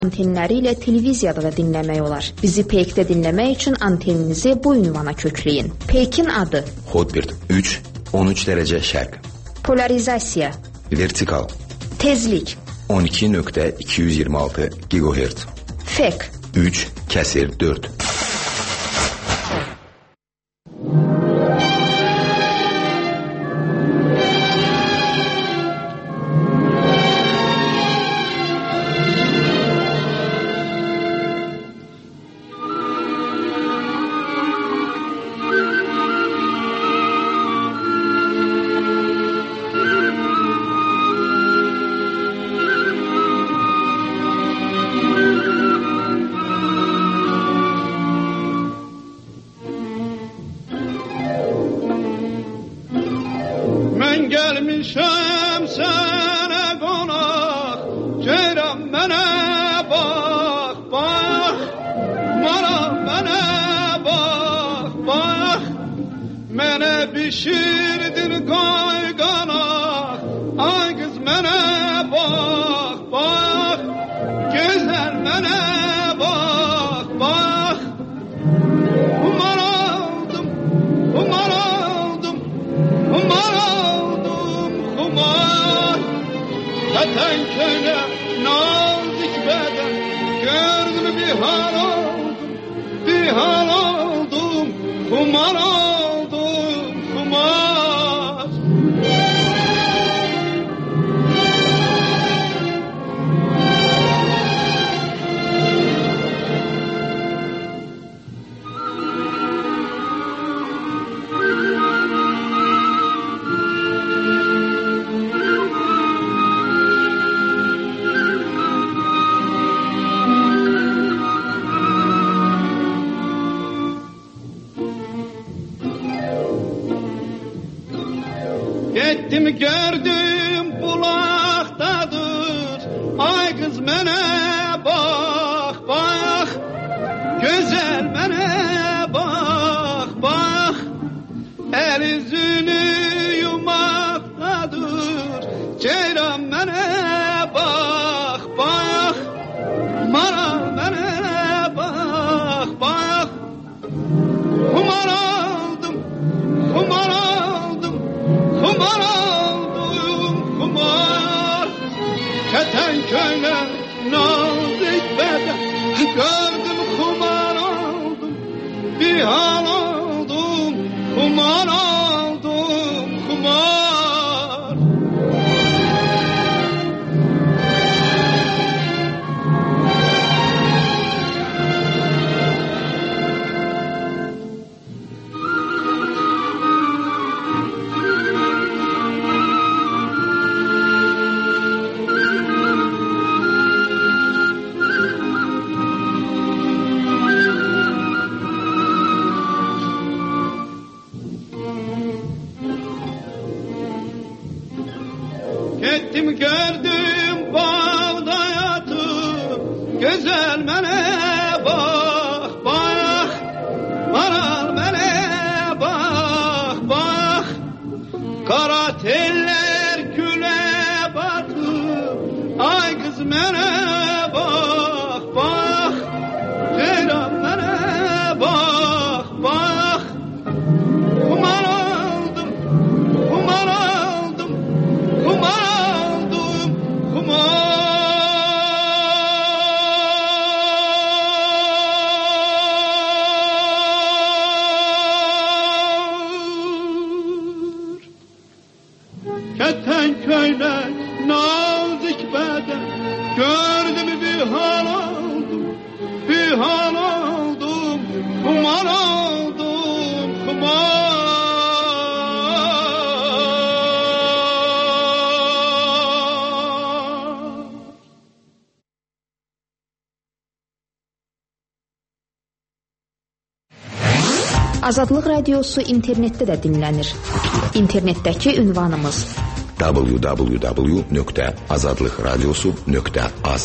Antenləri ilə televiziyada da dinləmək olar. Bizi Peykdə dinləmək üçün anteninizi bu ünvana kökləyin. Peykin adı: Hotbird 3, 13 dərəcə şərq. Polarizasiya: Vertikal. Tezlik: 12.226 GHz. Fek: 3/4. Azadlıq Radiosu internetdə də dinlənir. İnternetdəki ünvanımız www.azadlıqradiosu.az.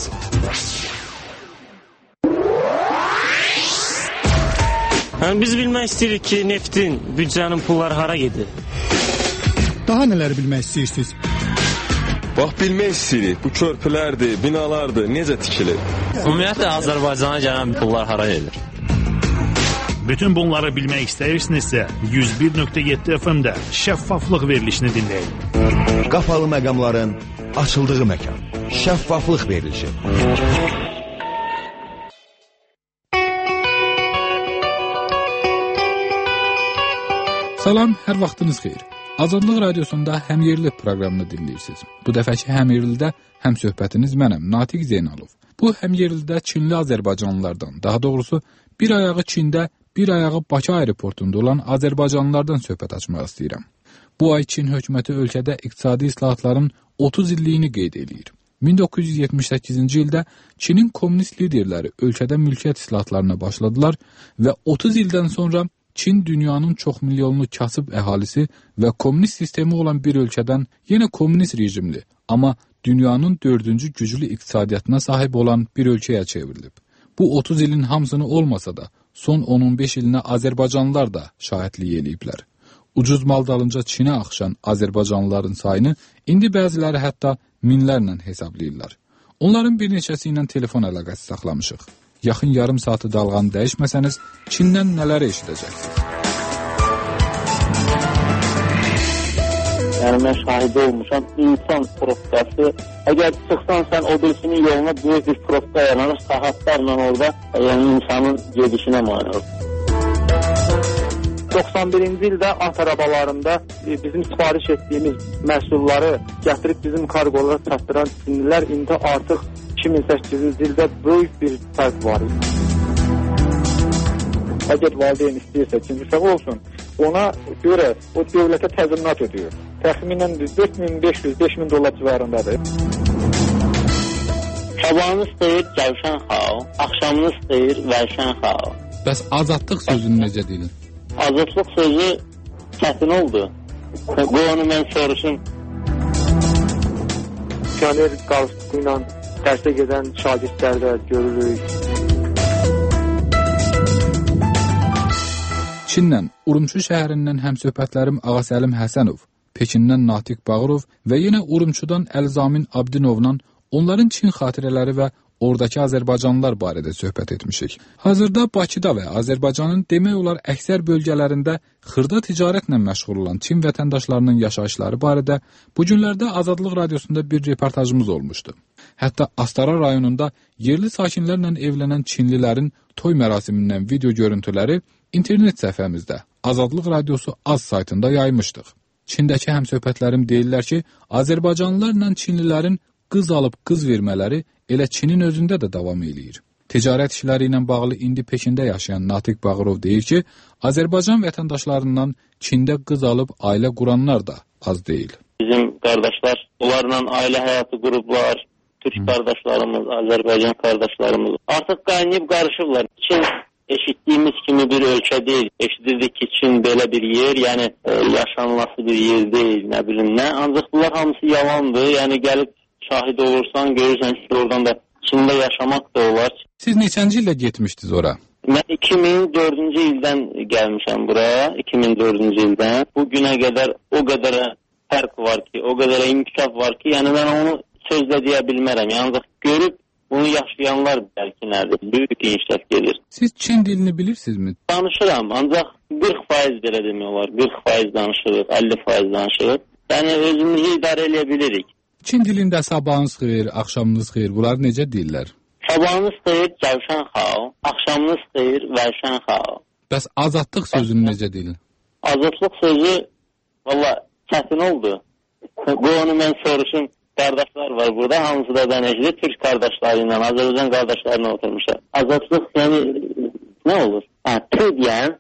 Biz bilmək istəyirik ki, neftin, büdcənin pulları hara gedir? Daha nələri bilmək istəyirsiniz? Bax, bilmək istəyirik, bu körpülərdir, binalardır, necə tikilir? Ümumiyyətlə, Azərbaycana gələn pullar hara gedir? Bütün bunları bilmək istəyirsinizsə, 101.7 FM-də şəffaflıq verilişini dinləyin. Qapalı məqamların açıldığı məkan. Şəffaflıq verilişi. Salam, hər vaxtınız xeyir. Azadlıq Radiosunda həmyerli proqramını dinləyirsiniz. Bu dəfəki həmyerlidə həmsöhbətiniz mənəm, Natiq Zeynalov. Bu həmyerlidə Çinli Azərbaycanlılardan, daha doğrusu bir ayağı Çində, bir ayağı Bakı aeroportunda olan Azərbaycanlılardan söhbət açmaq istəyirəm. Bu ay Çin hökuməti ölkədə iqtisadi islahatların 30 illiyini qeyd edir. 1978-ci ildə Çinin kommunist liderləri ölkədə mülkiyyət islahatlarına başladılar və 30 ildən sonra Çin dünyanın çoxmilyonlu kasıb əhalisi və kommunist sistemi olan bir ölkədən yenə kommunist rejimli, amma dünyanın 4-cü güclü iqtisadiyyatına sahib olan bir ölkəyə çevrilib. Bu 30 ilin hamısını olmasa da, son 10-15 ilinə Azərbaycanlılar da şahidlik eləyiblər. Ucuz mal dalınca Çinə axışan Azərbaycanlıların sayını indi bəziləri hətta minlərlə hesablayırlar. Onların bir neçəsi ilə telefon əlaqəsi saxlamışıq. Yaxın yarım saatı dalğanı dəyişməsəniz, Çindən nələri eşidəcəksiniz? Yəni, mən şahidi olmuşam, insan profkası. Əgər çıxsan sən o birisinin yoluna böyük bir profka yaranır, saatlarla orada insanın gedişinə mani olur. 91-ci ildə at arabalarında bizim sifariş etdiyimiz məhsulları gətirib bizim kargolara çatdıran Çinlilər indi artıq 2008-ci ildə böyük bir fərq var. Əgər valideyn istəyirsə ki, uşaq olsun, ona görə o dövlətə təzminat ödüyor. Təxminən 4500-5000 dollar civarındadır. Sabahınız xeyir, Cəvşən xal, axşamınız xeyir, Vərşən xal. Bəs azadlıq sözünü necə deyilir? Azadlıq sözü çətin oldu. Bu onu mən soruşum. Pioner qalstığı ilə dərsə gedən şagirdlərdə görürük. Çindən, Urumçu şəhərindən həmsöhbətlərim Ağasəlim Həsənov, Pekindən Natiq Bağırov və yenə Urumçudan Əlzamin Abdinovla onların Çin xatirələri və oradakı Azərbaycanlılar barədə söhbət etmişik. Hazırda Bakıda və Azərbaycanın demək olar əksər bölgələrində xırda ticarətlə məşğul olan Çin vətəndaşlarının yaşayışları barədə bu günlərdə Azadlıq Radiosunda bir reportajımız olmuşdu. Hətta Astara rayonunda yerli sakinlərlə evlənən Çinlilərin toy mərasimindən video görüntüləri internet səhifəmizdə Azadlıq Radiosu az saytında yaymışdıq. Çindəki həmsöhbətlərim deyirlər ki, Azərbaycanlılarla Çinlilərin qız alıb qız vermələri elə Çinin özündə də davam edir. Ticarət işləri ilə bağlı indi Pekində yaşayan Natiq Bağırov deyir ki, Azərbaycan vətəndaşlarından Çində qız alıb ailə quranlar da az deyil. Bizim qardaşlar, onlarla ailə həyatı qurublar, Türk qardaşlarımız, Azərbaycan qardaşlarımız artıq qaynayıb qarışıblar. Çin eşitdiyimiz kimi bir ölkə deyil. Eşidirdik ki, Çin belə bir yer, yəni yaşanması bir yer deyil, nə bilim nə. Ancaq bunlar hamısı yalandır, yəni gəlib şahid olursan, görürsən ki, oradan da Çində yaşamaq da olar. Siz neçənci ildə getmişdiniz ora? Mən 2004-cü ildən gəlmişəm buraya, 2004-cü ildən. Bu günə qədər o qədər fərq var ki, o qədər inkişaf var ki, yəni mən onu sözlə deyə bilmərəm. Ancaq görüb bunu yaşayanlar bəlkə nədir, böyük inkişaf gedir. Siz Çin dilini bilirsinizmi? Danışıram, ancaq 40% belə demək olar, 40% danışırıq, 50% danışırıq. Yəni özümüzü idarə edə bilirik. Çin dilində sabahınız xeyir, axşamınız xeyir, bunlar necə deyirlər? Sabahınız xeyir, Cəvşən xal, axşamınız xeyir, Vərşən xal. Bəs azadlıq sözünü necə deyirlər? Azadlıq sözü, valla çətin oldu. Bu onu mən soruşum, qardaşlar var burada, hamısı da dənəcdir, Türk qardaşları ilə, Azərbaycan qardaşlarına oturmuşlar. Azadlıq, yəni, nə olur? Tı deyən.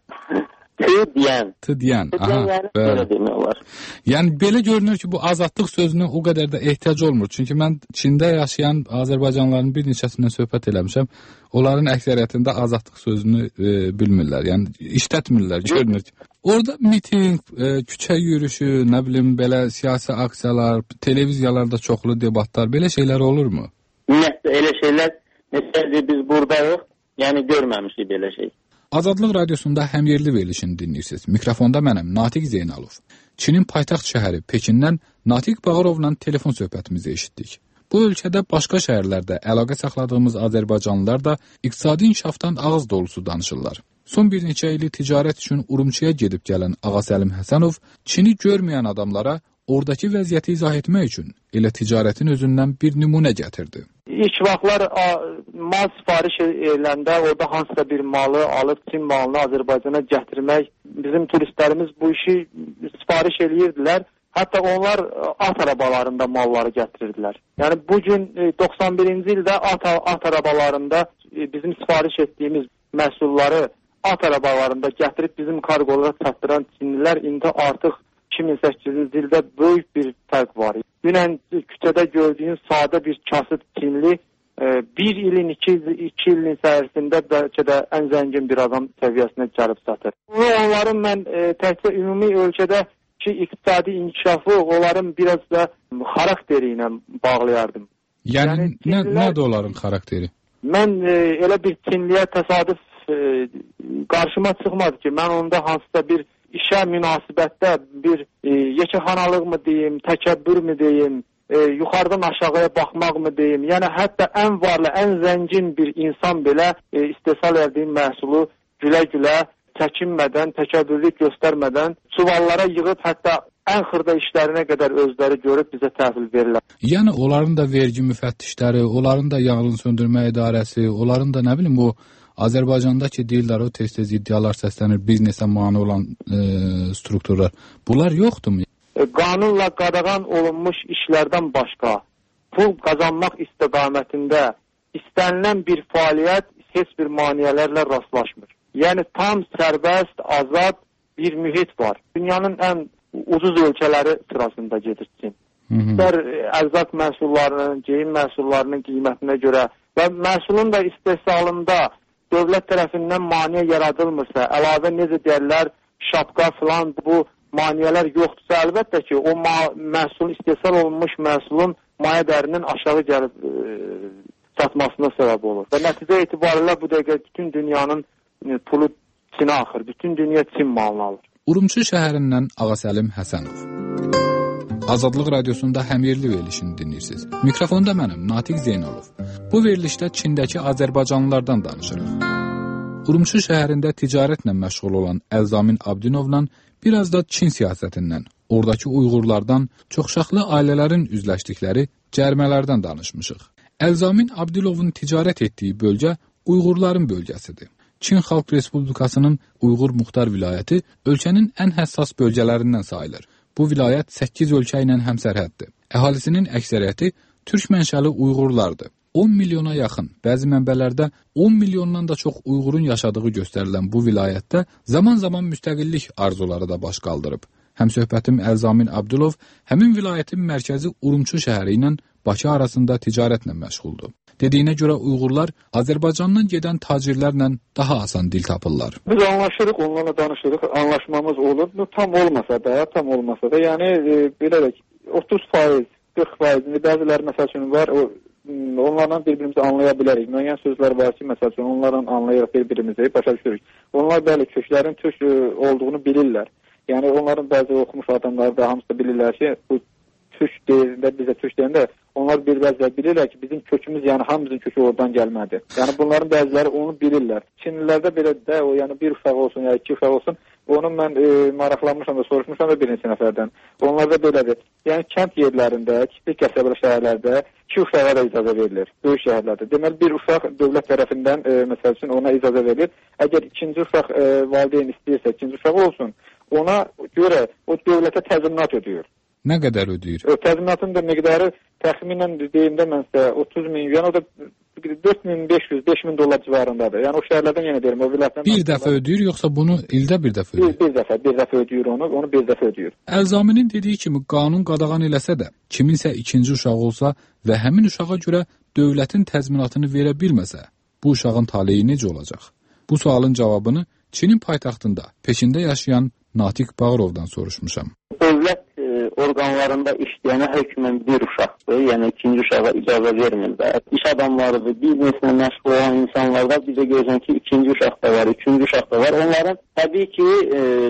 Tı deyən. Aha, belə demək olar. Yəni, belə görünür ki, bu azadlıq sözünə o qədər də ehtiyac olmur. Çünki mən Çində yaşayan Azərbaycanlıların bir neçəsindən söhbət eləmişəm. Onların əksəriyyətində azadlıq sözünü bilmirlər. Yəni, işlətmirlər, görünür ki. Orada miting, küçə yürüyüşü, nə bilim, belə siyasi aksiyalar, televiziyalarda çoxlu debatlar, belə şeylər olurmu? Elə şeylər, məsələn, biz buradayıq, yəni görməmişik belə şey. Azadlıq Radiosunda həmyerli verilişini dinləyirsiniz. Mikrofonda mənəm, Natiq Zeynalov. Çinin paytaxt şəhəri Pekindən Natiq Bağırovla telefon söhbətimizi eşitdik. Bu ölkədə başqa şəhərlərdə əlaqə saxladığımız azərbaycanlılar da iqtisadi inkişafdan ağız dolusu danışırlar. Son bir neçə ili ticarət üçün Urumçiyə gedib gələn Ağa Səlim Həsənov Çini görməyən adamlara oradakı vəziyyəti izah etmək üçün elə ticarətin özündən bir nümunə gətirdi. İlk vaxtlar mal sifariş ediləndə orada hansısa bir malı alıb Çin malını Azərbaycana gətirmək, bizim turistlərimiz bu işi sifariş edirdilər. Hətta onlar at arabalarında malları gətirirdilər. Yəni bugün 91-ci ildə at arabalarında bizim sifariş etdiyimiz məhsulları at arabalarında gətirib bizim kargolara çatdıran Çinlilər indi artıq 2008-ci ildə böyük bir fərq var. Dünən küçədə gördüyün sadə bir kasıb Çinli bir ilin, iki ilin içərisində bəlkə də ən zəngin bir adam səviyyəsinə gəlib çatır. Onların mən təkcə ümumi ölkədə ki, iqtisadi inkişafı onların biraz da xarakteri ilə bağlayardım. Yəni nədir onların xarakteri? Mən elə bir Çinliyə təsadüf qarşıma çıxmadı ki, mən onda hansısa bir işə münasibətdə bir yekəxanalıq mı deyim, təkəbbür mü deyim, yuxarıdan aşağıya baxmaq mı deyim, yəni hətta ən varlı, ən zəngin bir insan belə istehsal etdiyi məhsulu gülə-gülə, çəkinmədən, təkəbbürlük göstərmədən çuvallara yığıb hətta ən xırda işlərinə qədər özləri görüb bizə təhvil verirlər. Yəni onların da vergi müfəttişləri, onların da yanğın söndürmə idarəsi, onların da nə bilim o Azərbaycanda ki deyirlər o tez-tez iddialar səslənir, biznesə mane olan strukturlar. Bunlar yoxdurmu? Qanunla qadağan olunmuş işlərdən başqa pul qazanmaq istiqamətində istənilən bir fəaliyyət heç bir maneələrlə rastlaşmır. Yəni tam sərbəst, azad bir mühit var. Dünyanın ən ucuz ölkələri sırasında gedir Çin. İstər ərzaq məhsullarının, geyim məhsullarının qiymətinə görə və məhsulun da istehsalında dövlət tərəfindən maneə yaradılmırsa, əlavə necə deyərlər, şapka filan bu maneələr yoxdursa, əlbəttə ki, o məhsul, istehsal olunmuş məhsulun maya dərinin aşağı gəlib satmasına səbəb olur. Və nəticə etibarilə bu dəqiqə bütün dünyanın pulu Çinə axır. Bütün dünya Çin malını alır. Urumçi şəhərindən Ağa Səlim Həsənov. Azadlıq Radiosunda həmyerli verilişini dinləyirsiniz. Mikrofonda mənim, Natiq Zeynalov. Bu verilişdə Çindəki azərbaycanlılardan danışırıq. Urumçi şəhərində ticarətlə məşğul olan Əlzamin Abdinovla biraz da Çin siyasətindən, oradakı Uyğurlardan, çoxşaxlı ailələrin üzləşdikləri cərimələrdən danışmışıq. Əlzamin Abdinovun ticarət etdiyi bölgə Uyğurların bölgəsidir. Çin Xalq Respublikasının Uyğur Muxtar vilayəti ölkənin ən həssas bölgələrindən sayılır. Bu vilayət 8 ölkə ilə həmsərhəddir. Əhalisinin əksəriyyəti türk mənşəli Uyğurlardır. 10 milyona yaxın, bəzi mənbələrdə 10 milyondan da çox Uyğurun yaşadığı göstərilən bu vilayətdə zaman-zaman müstəqillik arzuları da baş qaldırıb. Həmsöhbətim Əlzamin Abdulov həmin vilayətin mərkəzi Urumçi şəhəri ilə Bakı arasında ticarətlə məşğuldur. Dediyinə görə Uyğurlar Azərbaycandan gedən tacirlərlə daha asan dil tapırlar. Biz anlaşırıq, onlarla danışırıq, anlaşmamız olur. Bu tam olmasa da, yəni belə 30%, 40%, bəziləri məsəl üçün var, onlarla bir-birimizi anlaya bilərik. Müəyyən sözlər var ki, məsəl üçün onlarla anlayırıq bir-birimizi, başa düşürük. Onlar bəli, köklərin türk olduğunu bilirlər. Yəni onların bəzi oxumuş adamları da hamısı bilirlər ki, bu türk deyilində, bizə türk deyilində, onlar bir-bəzlər bilirlər ki, bizim kökümüz, yəni hamımızın kökü oradan gəlmədi. Yəni bunların bəziləri onu bilirlər. Çinlilərdə belə də o, yəni bir uşaq olsun, ya iki uşaq olsun, onu mən maraqlanmışam da, soruşmuşam da bir neçə nəfərdən. Onlar da belədir. Yəni kənd yerlərində, kiçik qəsəbəli şəhərlərdə 2 uşağa da icazə verilir, böyük şəhərlərdə. Deməli, bir uşaq dövlət tərəfindən, məsəl üçün, ona icazə verilir. Əgər ikinci uşaq valideyn istəyirsə, ikinci uşaq olsun, ona görə o dövlətə təzminat ödəyir. Nə qədər ödəyir? Təzminatın da miqdarı təxminən deyimdə mənsə 30 min, yəni o da 4500-5000 dollar civarındadır. Yəni o şəhərlərdən yenə deyirəm, o vilayətdən... Bir dəfə ödəyir, yoxsa bunu ildə bir dəfə ödəyir? Bir dəfə ödəyir onu bir dəfə ödəyir. Əlzaminin dediyi kimi qanun qadağan eləsə də, kiminsə ikinci uşağı olsa və həmin uşağa görə dövlətin təzminatını verə bilməsə, bu uşağın taleyi necə olacaq? Bu sualın cavabını Çinin paytaxtında, Pekində yaşayan Natiq Bağırovdan soruşmuşam. Dövlət orqanlarında işləyənə hökmən bir uşaqdır, yəni ikinci uşağa icazə vermirlər. İş adamlarıdır, bizneslə məşğul olan insanlarda bizə görürsən ki, ikinci uşaq da var, üçüncü uşaq da var. Onların təbii ki,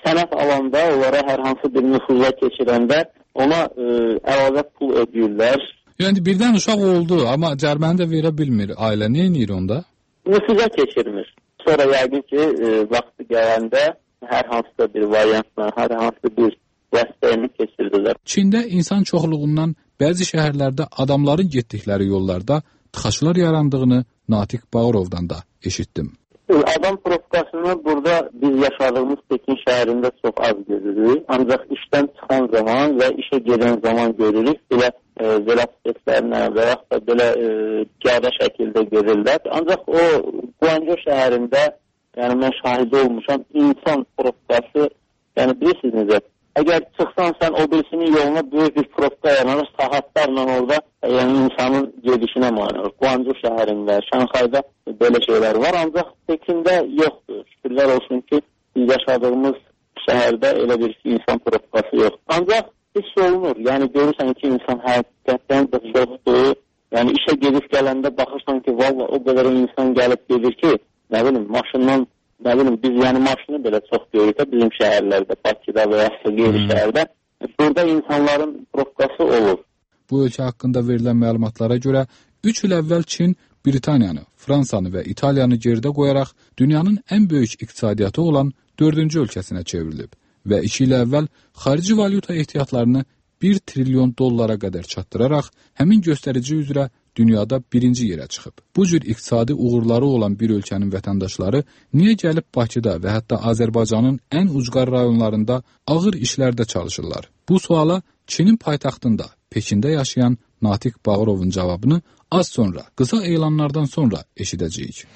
sənət alanda, onlara hər hansı bir nüfuza keçirəndə ona əlavə pul ödəyirlər. Yəni birdən uşaq oldu, amma cəriməni də verə bilmir. Ailə nə edir onda? Nüfuza keçirmir. Sonra yəqin ki, vaxtı gələndə hər hansısa bir variantla, hər hansı bir vəsitəyini keçirirlər. Çində insan çoxluğundan bəzi şəhərlərdə adamların getdikləri yollarda tıxaclar yarandığını Natiq Bağırovdan da eşitdim. Adam provokasını burada biz yaşadığımız Pekin şəhərində çox az görürük. Ancaq işdən çıxan zaman və işə gedən zaman görürük. Belə velosipedlərlə və yaxud da belə piyada şəkildə görürlər. Ancaq o Guangzhou şəhərində, yəni mən şahidi olmuşam, insan provokası, yəni bilirsiniz necə? Əgər çıxsan sən o birisinin yoluna böyük bir provka yaranır, saatlarla orada yəni insanın gedişinə mane olur. Guangzhou şəhərində, Şanxayda belə şeylər var, ancaq Pekində yoxdur. Şükürlər olsun ki, biz yaşadığımız şəhərdə elə bir insan provkası yoxdur. Ancaq hiss olunur, yəni görürsən ki, insan həqiqətdən də çoxdur. Yəni işə gedib gələndə baxırsan ki, valla o qədər insan gəlib gedir ki, nə bilim, maşından, nə bilim, biz yəni maşını belə çox görürük də bizim şəhərlərdə, Bakıda və ya qeyri şəhərdə. Burada insanların provkası olur. Bu ölkə haqqında verilən məlumatlara görə 3 il əvvəl Çin Britaniyanı, Fransanı və İtaliyanı geridə qoyaraq dünyanın ən böyük iqtisadiyyatı olan 4-cü ölkəsinə çevrilib və 2 il əvvəl xarici valyuta ehtiyatlarını 1 trilyon dollara qədər çatdıraraq həmin göstərici üzrə dünyada birinci yerə çıxıb. Bu cür iqtisadi uğurları olan bir ölkənin vətəndaşları niyə gəlib Bakıda və hətta Azərbaycanın ən ucqar rayonlarında ağır işlərdə çalışırlar? Bu suala Çinin paytaxtında, Pekində yaşayan Natiq Bağırovun cavabını az sonra, qısa elanlardan sonra eşidəcəyik.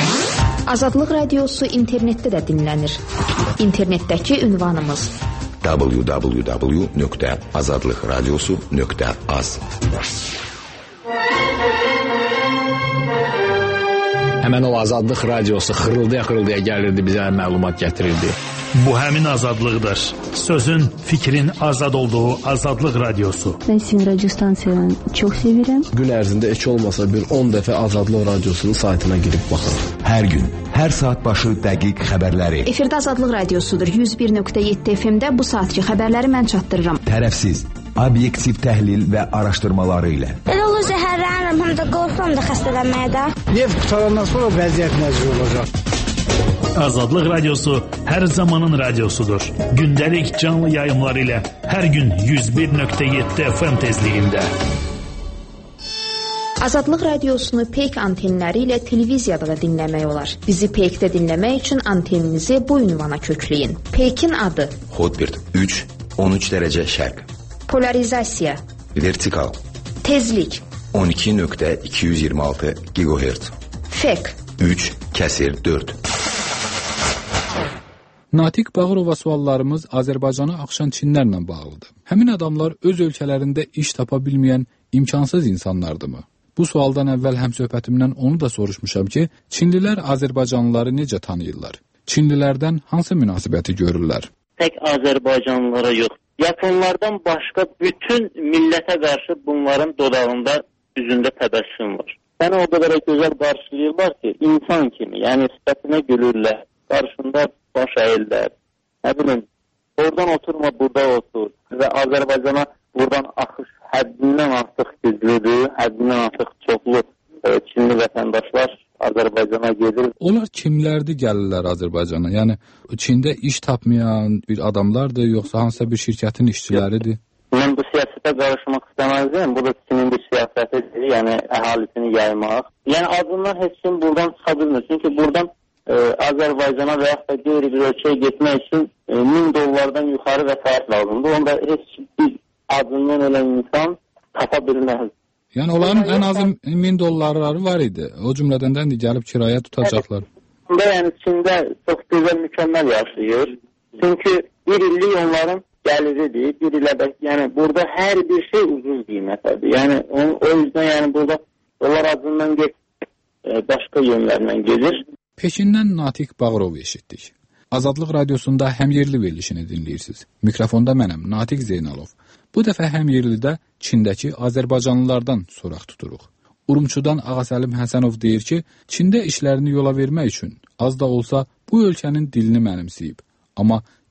Azadlıq radiosu internetdə də dinlənir. İnternetdəki ünvanımız www.azadlıqradiosu.az. Həmən o Azadlıq radiosu xırıldaya gəlirdi, bizə məlumat gətirirdi. Bu həmin azadlıqdır. Sözün, fikrin azad olduğu Azadlıq radiosu. Mən sizin radyo stansiyanı çox sevirəm. Gün ərzində heç olmasa bir 10 dəfə Azadlıq radiosunun saytına girib baxın. Hər gün, hər saat başı dəqiq xəbərləri. Efirdə Azadlıq radiosudur. 101.7 FM-də bu saatki xəbərləri mən çatdırıram. Tərəfsiz, obyektiv təhlil və araşdırmaları ilə. Elə olur zəhərlənirəm, həm də qorxuram da xəstələnməyə də. Neft qutarandan sonra vəziyyət nəzir olacaq. Azadlıq radiosu hər zamanın radiosudur. Gündəlik canlı yayımları ilə hər gün 101.7 FM tezliyində. Azadlıq radiosunu Peyk antenləri ilə televiziyada da dinləmək olar. Bizi Peykdə dinləmək üçün anteninizi bu ünvana kökləyin. Peykin adı: Hotbird 3, 13 dərəcə şərq. Polarizasiya: Vertikal. Tezlik: 12.226 GHz. Fek: 3/4. Natiq Bağırova suallarımız Azərbaycana axşan Çinlərlə bağlıdır. Həmin adamlar öz ölkələrində iş tapa bilməyən imkansız insanlardırmı? Bu sualdan əvvəl həmsöhbətimdən onu da soruşmuşam ki, Çinlilər Azərbaycanlıları necə tanıyırlar? Çinlilərdən hansı münasibəti görürlər? Tək Azərbaycanlılara yox. Yaponlardan başqa bütün millətə qarşı bunların dodağında, üzündə təbəssüm var. Səni o qədər gözəl qarşılayırlar ki, insan kimi, yəni sifətinə gülürlər, qarşında baş əyirlər. Nə bilim, oradan oturma, burada otur və Azərbaycana buradan axış həddindən artıq güclüdür, həddindən artıq çoxlu Çinli vətəndaşlar Azərbaycana gedir. Onlar kimlərdir gəlirlər Azərbaycana? Yəni Çində iş tapmayan bir adamlardır, yoxsa hansısa bir şirkətin işçiləridir? Mən bu siyasətə qarışmaq istəməzdim. Bu da Çinin bir siyasətidir, yəni əhalisini yaymaq. Yəni adından heç kim buradan çıxa bilmir. Çünki buradan Azərbaycana və yaxud da qeyri bir ölkəyə getmək üçün $1000 yuxarı vəsait lazımdır. Onda heç bir adından olan insan tapa bilməz. Yəni onların ən azı $1000 var idi. O cümlədən də gəlib kirayə tutacaqlar. Yəni Çində çox gözəl, mükəmməl yaşayır. Çünki bir illik onların gəliridir. Bir ilə də, yəni burada hər bir şey ucuz qiymətədir. Yəni o yüzden yəni burada onlar adından başqa yönlərlə gedir. Pekindən Natiq Bağırov eşitdik. Azadlıq radiosunda həm yerli verilişini dinləyirsiniz. Mikrofonda mənəm, Natiq Zeynalov. Bu dəfə həm yerlidə Çindəki Azərbaycanlılardan soraq tuturuq. Urumçudan Ağasəlim Həsənov deyir ki, Çində işlərini yola vermək üçün az da olsa bu ölkənin dilini mənimsəyib. Amma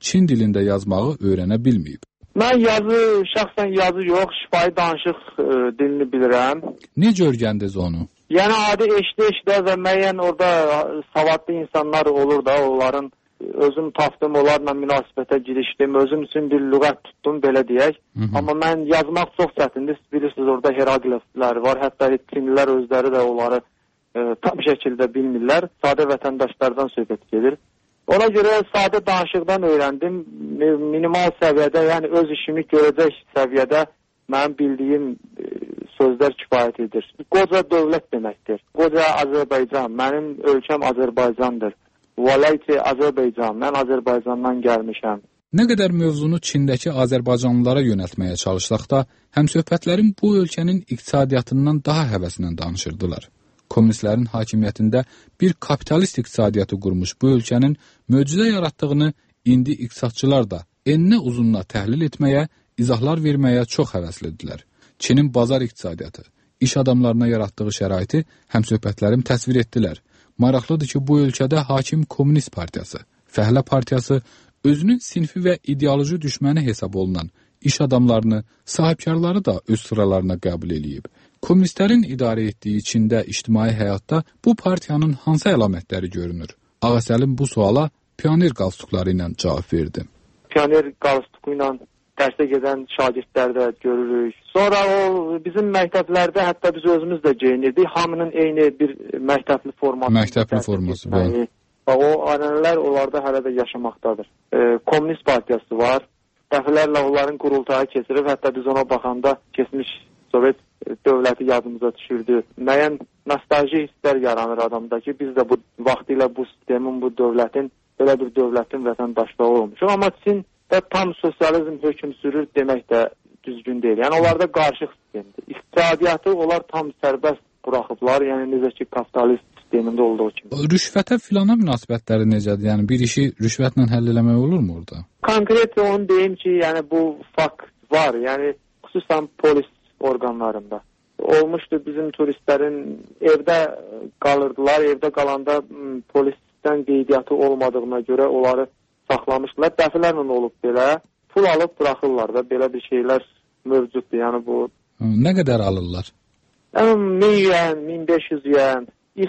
Çin dilində yazmağı öyrənə bilməyib. Mən şəxsən yazı yox, şifahi danışıq dilini bilirəm. Necə öyrəndiniz onu? Yəni adi eşdə və müəyyən orada savadlı insanlar olur da, onların özüm tapdım, onlarla münasibətə girişdim, özüm üçün bir lüğət tutdum, belə deyək. Amma mən yazmaq çox çətindir. Bilirsiniz, orada hierogliflər var, hətta Çinlilər özləri də onları tam şəkildə bilmirlər. Sadə vətəndaşlardan söhbət gedir. Ona görə sadə danışıqdan öyrəndim. Minimal səviyyədə, yəni öz işimi görəcək səviyyədə mənim bildiyim sözlər kifayət edir. Qoca dövlət deməkdir. Qoca Azərbaycan, mənim ölkəm Azərbaycandır. Vəlayti Azərbaycan, mən Azərbaycandan gəlmişəm. Nə qədər mövzunu Çindəki azərbaycanlılara yönəltməyə çalışsaq da, həmsöhbətlərin bu ölkənin iqtisadiyyatından daha həvəslə danışırdılar. Kommunistlərin hakimiyyətində bir kapitalist iqtisadiyyatı qurmuş bu ölkənin möcüzə yaratdığını indi iqtisadçılar da enə uzunla təhlil etməyə, izahlar verməyə çox həvəslidirlər. Çinin bazar iqtisadiyyatı, iş adamlarına yaratdığı şəraiti həmsöhbətlərim təsvir etdilər. Maraqlıdır ki, bu ölkədə hakim Kommunist partiyası, Fəhlə partiyası özünün sinfi və ideoloji düşməni hesab olunan iş adamlarını, sahibkarları da öz sıralarına qəbul edib. Kommunistlərin idarə etdiyi Çində ictimai həyatda bu partiyanın hansı əlamətləri görünür? Ağasəlim bu suala pioner qalstukları ilə cavab verdi. Pioner qalstuku ilə dərsə gedən şagirdlər də görürük. Sonra o bizim məktəblərdə hətta biz özümüz də geyinirdik. Hamının eyni bir məktəbli forması. Məktəbli forması, bəli. O anələr onlarda hələ də yaşamaqdadır. Kommunist partiyası var. Dəfələrlə onların qurultayı keçirib, hətta biz ona baxanda keçmiş Sovet dövləti yadımıza düşürdü. Müəyyən nostalji hisslər yaranır adamda ki, biz də bu vaxtilə bu sistemin, bu dövlətin, belə bir dövlətin vətəndaşlığı olmuşuq. Amma Çin və tam sosializm hökm sürür demək də düzgün deyil. Yəni onlarda qarışıq sistemdir. İqtisadiyyatı onlar tam sərbəst buraxıblar. Yəni necə ki kapitalist sistemində olduğu kimi. Rüşvətə filana münasibətləri necədir? Yəni bir işi rüşvətlə həll eləmək olurmu orada? Konkret onu deyim ki, yəni bu fakt var. Yəni xüsusən polis orqanlarında. Olmuşdu bizim turistlərin evdə qalırdılar. Evdə qalanda polisdən qeydiyyatı olmadığına görə onları saxlamışdılar. Dəfələrlə olub belə. Pul alıb buraxırlar da. Belə bir şeylər mövcuddur. Yəni bu... Nə qədər alırlar? Yəni 1000 yuan, 1500 yuan.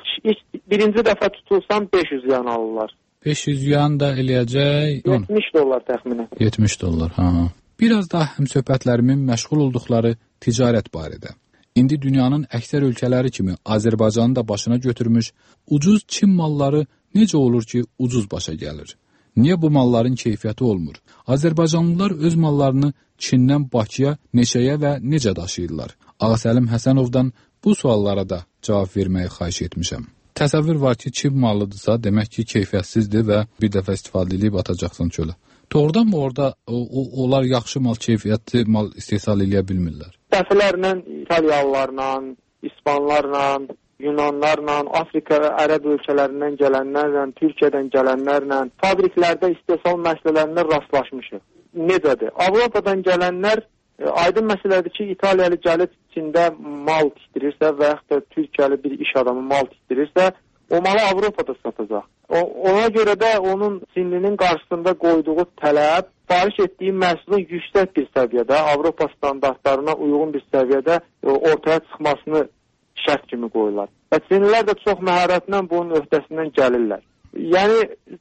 Birinci dəfə tutulsam 500 yuan alırlar. 500 yuan da eləyəcək... 70 dollar təxminən. 70 dollar, ha. Biraz da həmsöhbətlərimin məşğul olduqları ticarət barədə. İndi dünyanın əksər ölkələri kimi Azərbaycanı da başına götürmüş, ucuz Çin malları necə olur ki, ucuz başa gəlir? Niyə bu malların keyfiyyəti olmur? Azərbaycanlılar öz mallarını Çindən Bakıya, neçəyə və necə daşıyırlar? Ağasəlim Həsənovdan bu suallara da cavab verməyi xahiş etmişəm. Təsəvvür var ki, Çin malıdırsa, demək ki, keyfiyyətsizdir və bir dəfə istifadə edib atacaqsan çölə. Doğrudan mı orada onlar yaxşı mal, keyfiyyətli mal istehsal edə bilmirlər? Dəfələrlə İtalyalılarla, İspanlarla, Yunanlarla, Afrika, Ərəb ölkələrindən gələnlərlə, Türkiyədən gələnlərlə, fabriklərdə istehsal məsələlərində rastlaşmışıq. Necədir? Avropadan gələnlər aydın məsələdir ki, İtaliyalı gəlib Çində mal tikdirirsə və yaxud da Türkiyəli bir iş adamı mal tikdirirsə, o malı Avropada satacaq. Ona görə də onun Çinlinin qarşısında qoyduğu tələb, sifariş etdiyi məhsulun yüksək bir səviyyədə, Avropa standartlarına uyğun bir səviyyədə ortaya çıxmasını şərt kimi qoyurlar. Və Çinlilər də çox məharətlə bunun öhdəsindən gəlirlər. Yəni,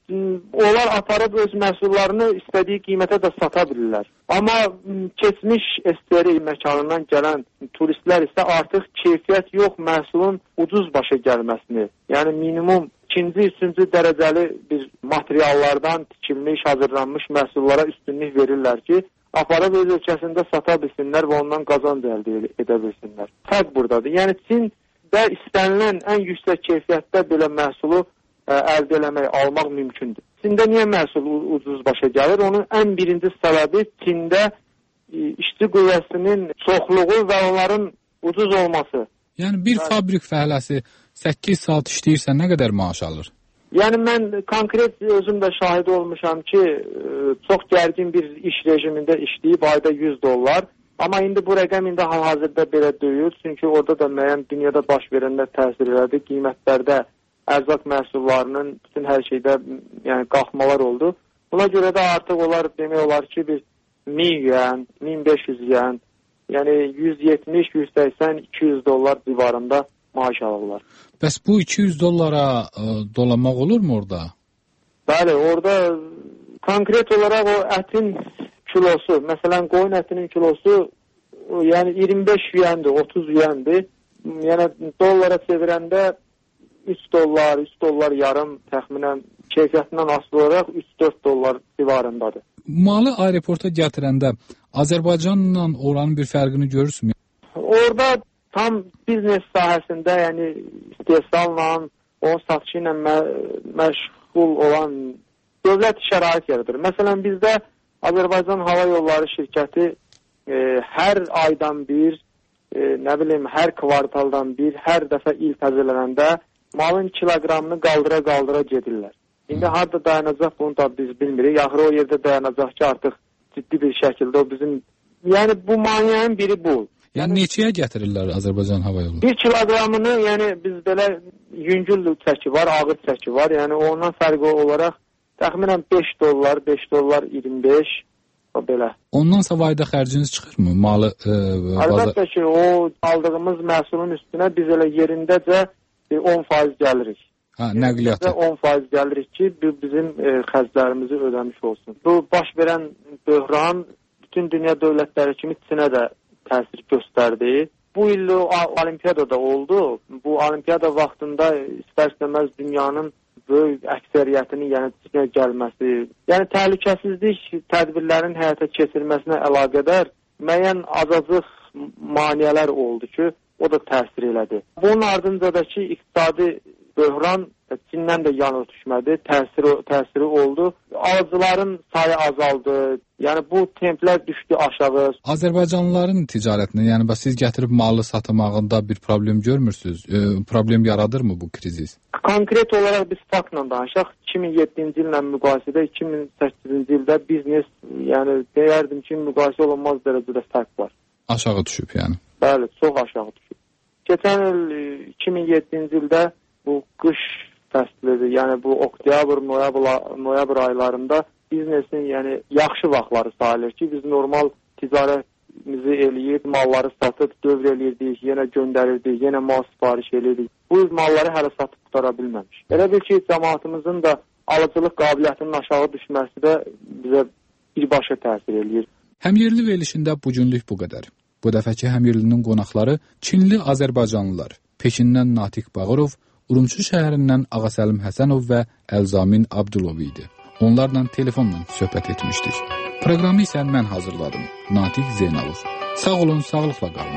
onlar aparıb öz məhsullarını istədiyi qiymətə də sata bilirlər. Amma keçmiş SSR məkanından gələn turistlər isə artıq keyfiyyət yox, məhsulun ucuz başa gəlməsini, yəni minimum ikinci, üçüncü dərəcəli bir materiallardan tikilmiş, hazırlanmış məhsullara üstünlük verirlər ki, aparıb öz ölkəsində sata bilsinlər və ondan qazanc əldə edə bilsinlər. Fərq buradadır. Yəni, Çində istənilən ən yüksək keyfiyyətdə belə məhsulu əldə eləmək, almaq mümkündür. Çində niyə məhsul ucuz başa gəlir? Onun ən birinci səbəbi Çində işçi qüvvəsinin çoxluğu və onların ucuz olması. Yəni bir fabrik fəhləsi 8 saat işləyirsə nə qədər maaş alır? Yəni mən konkret özüm də şahid olmuşam ki, çox gərgin bir iş rejimində işləyib ayda 100 dollar. Amma indi bu rəqəm indi hal-hazırda belə deyil. Çünki orada da müəyyən dünyada baş verənlər təsir elədi. Qiymətlərdə ərzaq məhsullarının bütün hər şeydə yəni qalxmalar oldu. Buna görə də artıq onlar demək olar ki, bir 1000 yuan, 1500 yuan, yəni 170, 180, 200 dollar civarında maaş alırlar. Bəs bu 200 dollara dolanmaq olurmu orada? Bəli, orada konkret olaraq o ətin kilosu, məsələn qoyun ətinin kilosu yəni 25 yuandır, 30 yuandır. Yəni dollara çevirəndə 3 dollar yarım təxminən keyfiyyətindən asılı olaraq 3-4 dollar civarındadır. Malı aeroporta gətirəndə Azərbaycanla oranın bir fərqini görürsünüz? Orada tam biznes sahəsində, yəni istehsalla, onun satışı ilə məşğul olan dövlət şərait yaradır. Məsələn, bizdə Azərbaycan Hava Yolları şirkəti hər aydan bir, hər kvartaldan bir, hər dəfə il təzələnəndə malın kiloqramını qaldıra gedirlər. İndi harada dayanacaq bunu da biz bilmirik. Axırı o yerdə dayanacaq ki, artıq ciddi bir şəkildə o bizim... Yəni bu maneənin biri bu. Yəni neçəyə gətirirlər Azərbaycan Hava Yolları? 1 kiloqramını, yəni biz belə yüngül çəki var, ağır çəki var. Yəni ondan fərqi olaraq təxminən 5 dollar 25 o belə. Ondan savayda xərciniz çıxırmı? Malı əlbəttə ki, o aldığımız məhsulun üstünə biz elə yerindəcə 10% gəlirik. Nəqliyyatı. 10% gəlirik ki, bizim xərclərimizi ödəmiş olsun. Bu baş verən böhran bütün dünya dövlətləri kimi Çinə də təsir göstərdi. Bu il olimpiyada oldu. Bu olimpiyada vaxtında istər-istəməz dünyanın böyük əksəriyyətinin Çinə gəlməsi, yəni təhlükəsizlik tədbirlərinin həyata keçirilməsinə əlaqədar müəyyən azacıq maneələr oldu ki, o da təsir elədi. Bunun ardınca da ki, iqtisadi böhran Çindən də yan ötüşmədi, təsiri oldu. Alıcıların sayı azaldı. Yəni bu templər düşdü aşağı. Azərbaycanlıların ticarətində, yəni siz gətirib malı satmağında bir problem görmürsünüz? Problem yaradır mı bu krizis? Konkret olaraq biz faktla danışaq. 2007-ci illə müqayisədə 2008-ci ildə biznes, yəni deyərdim ki, müqayisə olunmaz dərəcədə fərq var. Aşağı düşüb yəni? Bəli, çox aşağı düşüb. Keçən il 2007-ci ildə bu qış fəslidir, yəni bu oktyabr, noyabr aylarında biznesin yəni yaxşı vaxtları sayılır ki, biz normal ticarətimizi eləyib, malları satıb, dövr eləyirdik, yenə göndərirdik, yenə mal sipariş eləyirdik. Bu malları hələ satıb qutara bilməmiş. Elə bil ki, cəmaatımızın da alıcılıq qabiliyyətinin aşağı düşməsi də bizə birbaşa təsir eləyir. Həmyerli verilişində bugünlük bu qədər. Bu dəfəki həmyerlinin qonaqları Çinli Azərbaycanlılar, Pekindən Natiq Bağırov, Urumçu şəhərindən Ağasəlim Həsənov və Əlzamin Abdulov idi. Onlarla telefonla söhbət etmişdik. Proqramı isə mən hazırladım. Natiq Zeynalov. Sağ olun, sağlıqla qalın.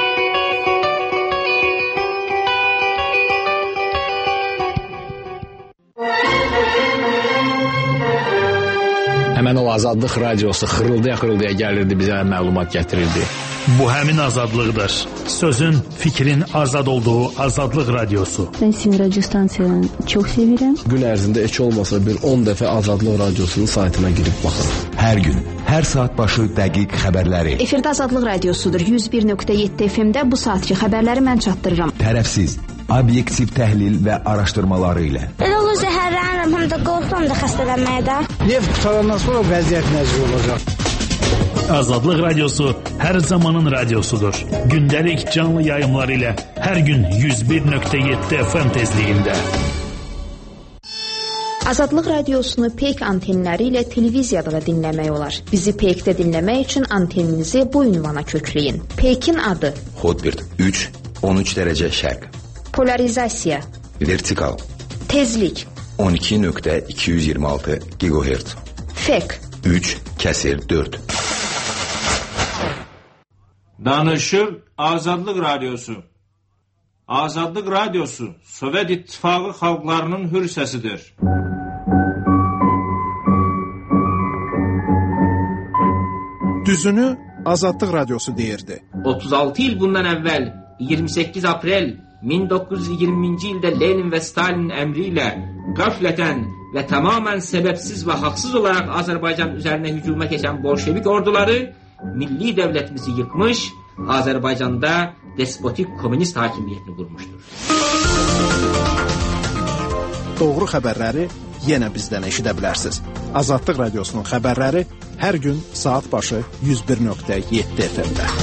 Həmən o Azadlıq radiosu xırıldaya gəlirdi, bizə məlumat gətirirdi. Bu həmin azadlıqdır. Sözün, fikrin azad olduğu Azadlıq radiosu. Ben sizin radyo stansiyanı çok sevirəm. Gün ərzində heç olmasa bir 10 dəfə Azadlıq radiosunun saytına girib baxın. Hər gün, hər saat başı dəqiq xəbərləri. Efirdə Azadlıq radiosudur. 101.7 FM-də bu saatki xəbərləri mən çatdırıram. Tərəfsiz, obyektiv təhlil və araşdırmaları ilə. Elə olur zəhərlənirəm, həm də qorxuram da xəstələnməyə də. Neft qutarandan sonra vəziyyət necə olacaq? Azadlıq radiosu hər zamanın radiosudur. Gündəlik canlı yayımlar ilə hər gün 101.7 FM tezliyində. Azadlıq radiosunu Peyk antenləri ilə televiziyada da dinləmək olar. Bizi Peykdə dinləmək üçün anteninizi bu ünvana kökləyin. Peykin adı: Hotbird 3, 13 dərəcə şərq. Polarizasiya: Vertikal. Tezlik: 12.226 GHz. Fek: 3/4. Danışır Azadlıq radiosu. Azadlıq radiosu Sovet İttifaqı xalqlarının hür səsidir. Düzünü Azadlıq radiosu deyirdi. 36 il bundan əvvəl 28 aprel 1920-ci ildə Lenin və Stalinin əmri ilə qəflətən və tamamən səbəbsiz və haqsız olaraq Azərbaycan üzərinə hücuma keçən bolşevik orduları milli dövlətimizi yıkmış, Azərbaycanda despotik komünist hakimiyyətini qurmuşdur. Doğru xəbərləri yenə bizdən eşidə bilərsiniz. Azadlıq Radiosunun xəbərləri hər gün saat başı 101.7 FM-də.